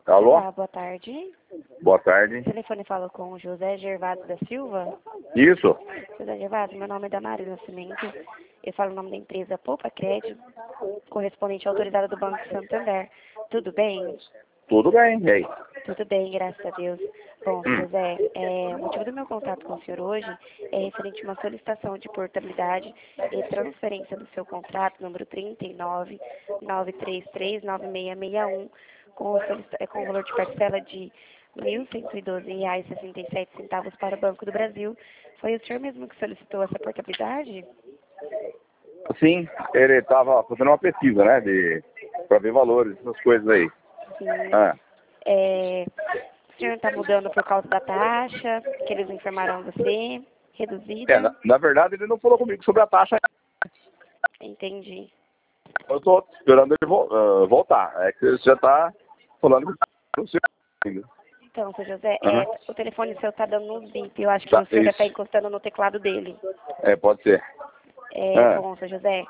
Alô? Olá, boa tarde. Boa tarde. O telefone fala com o José Gervásio da Silva. Isso. José Gervásio, meu nome é Damares Nascimento. Eu falo o nome da empresa Poupa Crédito, correspondente autorizada do Banco Santander. Tudo bem? Tudo bem, e aí? Tudo bem, graças a Deus. Bom, José, o motivo do meu contato com o senhor hoje é referente a uma solicitação de portabilidade e transferência do seu contrato, número 39.933.9661, com o valor de parcela de R$ 1.112,67 para o Banco do Brasil. Foi o senhor mesmo que solicitou essa portabilidade? Sim, ele estava fazendo uma pesquisa, né, para ver valores, essas coisas aí. Sim. Ah. O senhor está mudando por causa da taxa que eles informaram a você? Reduzida? Na verdade, ele não falou comigo sobre a taxa. Entendi. Eu estou esperando ele voltar. É que você já está falando com o senhor. Então, seu José, o telefone seu está dando um bip. Eu acho que Tá, o senhor deve isso. estar encostando no teclado dele. Pode ser. Bom, seu José,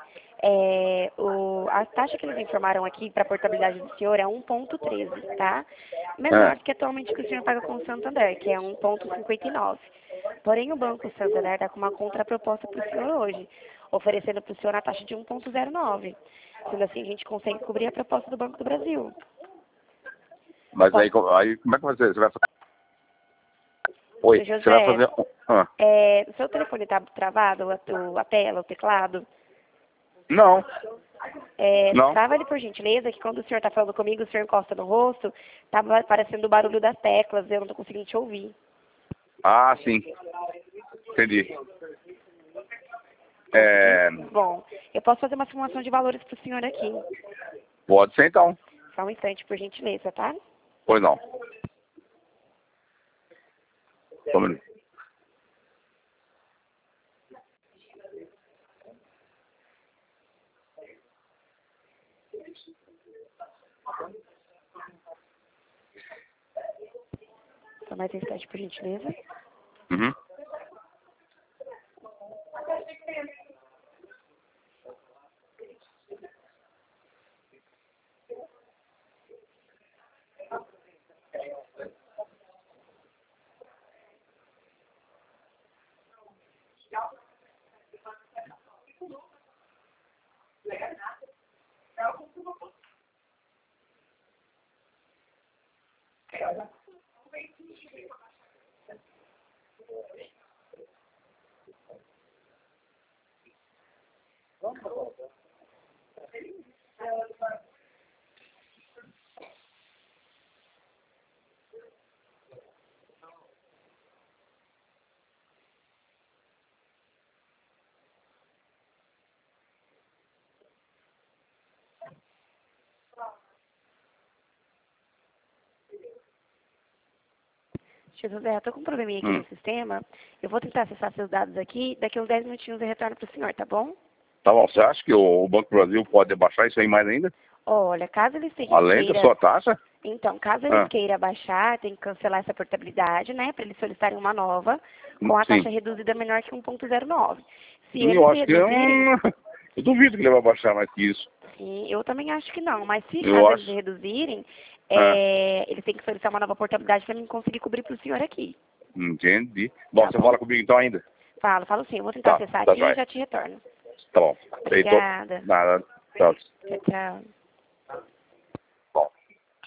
a taxa que eles informaram aqui para a portabilidade do senhor é 1,13, tá? Menor do que atualmente que o senhor paga com o Santander, que é 1,59. Porém, o Banco Santander está com uma contraproposta para o senhor hoje, oferecendo para o senhor a taxa de 1,09. Sendo assim, a gente consegue cobrir a proposta do Banco do Brasil. Mas aí como é que vai ser? Você vai fazer... Oi, Seu você vai José, fazer... o seu telefone está travado, a tela, o teclado? Não. Não. Trava ele por gentileza, que quando o senhor está falando comigo, o senhor encosta no rosto, tá aparecendo o barulho das teclas, eu não estou conseguindo te ouvir. Ah, sim. Entendi. Bom, eu posso fazer uma simulação de valores para o senhor aqui. Pode ser então. Só um instante, por gentileza, tá? Pois não. Só um minuto. Só mais um instante, por gentileza. Uhum. José, eu estou com um probleminha aqui no sistema. Eu vou tentar acessar seus dados aqui. Daqui uns 10 minutinhos eu retorno para o senhor, tá bom? Tá bom. Você acha que o Banco do Brasil pode abaixar isso aí mais ainda? Olha, caso eles Além da sua taxa? Então, caso eles queiram baixar, tem que cancelar essa portabilidade, né? Para eles solicitarem uma nova com a taxa reduzida menor que 1,09. Se eles Eu acho que reduzirem... eu duvido que ele vai baixar mais que isso. Sim, eu também acho que não. Mas se Eu caso acho. eles reduzirem, eles têm que solicitar uma nova portabilidade para mim conseguir cobrir para o senhor aqui. Entendi. Bom, Tá você bom? fala comigo então ainda? Falo sim. Eu vou tentar acessar aqui e já te retorno. Tá bom. Obrigada. Nada. Tchau. Tchau, tchau.